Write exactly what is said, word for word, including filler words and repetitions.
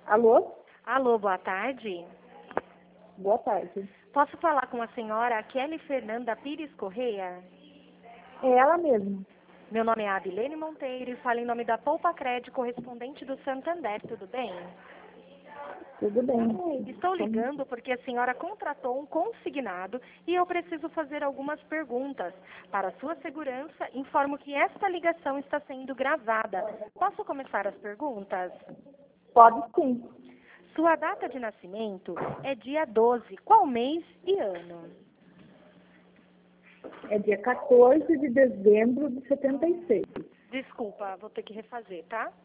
Alô? Alô, boa tarde. Boa tarde. Posso falar com a senhora Kelly Fernanda Pires Correia? É ela mesma. Meu nome é Abilene Monteiro e falo em nome da Poupa Crédito, correspondente do Santander, tudo bem? Tudo bem. Estou ligando porque a senhora contratou um consignado e eu preciso fazer algumas perguntas. Para sua segurança, informo que esta ligação está sendo gravada. Posso começar as perguntas? Pode sim. Sua data de nascimento é dia doze. Qual mês e ano? É dia quatorze de dezembro de setenta e seis. Desculpa, vou ter que refazer, tá?